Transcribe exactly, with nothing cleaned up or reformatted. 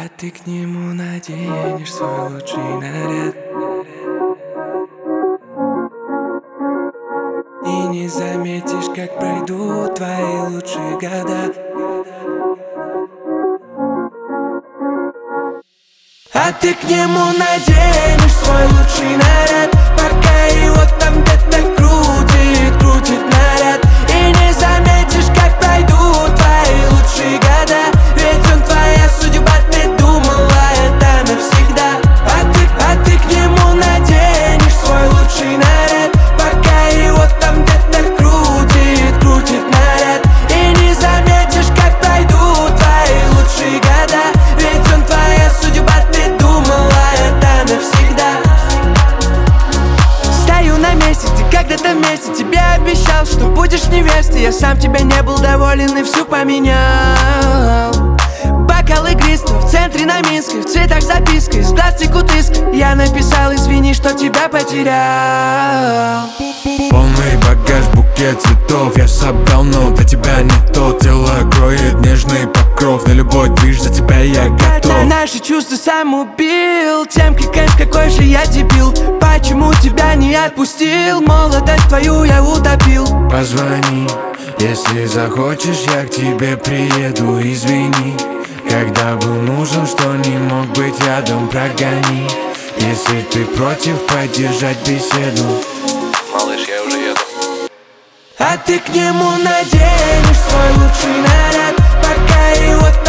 А ты к нему наденешь свой лучший наряд и не заметишь, как пройдут твои лучшие года. А ты к нему наденешь свой лучший наряд, пока его там где-то крутит, крутит наряд, и не заметишь, как пройдут твои лучшие года. Ведь он твоя судьба, ты думала это навсегда. А ты, а ты к нему наденешь свой лучший наряд, пока его там где-то крутит, крутит наряд, и не заметишь, как пройдут твои лучшие года. Ведь он твоя судьба, ты думала это навсегда. Стою на месте, ты когда-то вместе, тебе обещал, что будешь невестой. Я сам тебя не был доволен и всю поменял. Бокал игристый в центре на Минске, в цветах записка, из глаз текут искры. Я написал, извини, что тебя потерял. Полный багаж, букет цветов я собрал, но для тебя не то. Тело кроет нежный покров, на любой движ за тебя я готов. Наши чувства сам убил тем, кликаешь, какой же я дебил. Почему тебя не отпустил? Молодость твою я утопил. Позвони, если захочешь, я к тебе приеду. Извини, когда был нужен, что не мог быть рядом, прогони. Если ты против, поддержать беседу. Малыш, я уже еду. А ты к нему наденешь свой лучший наряд, пока его